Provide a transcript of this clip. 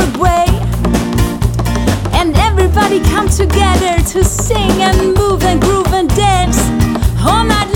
good way. And everybody come together to sing and move and groove and dance all night long.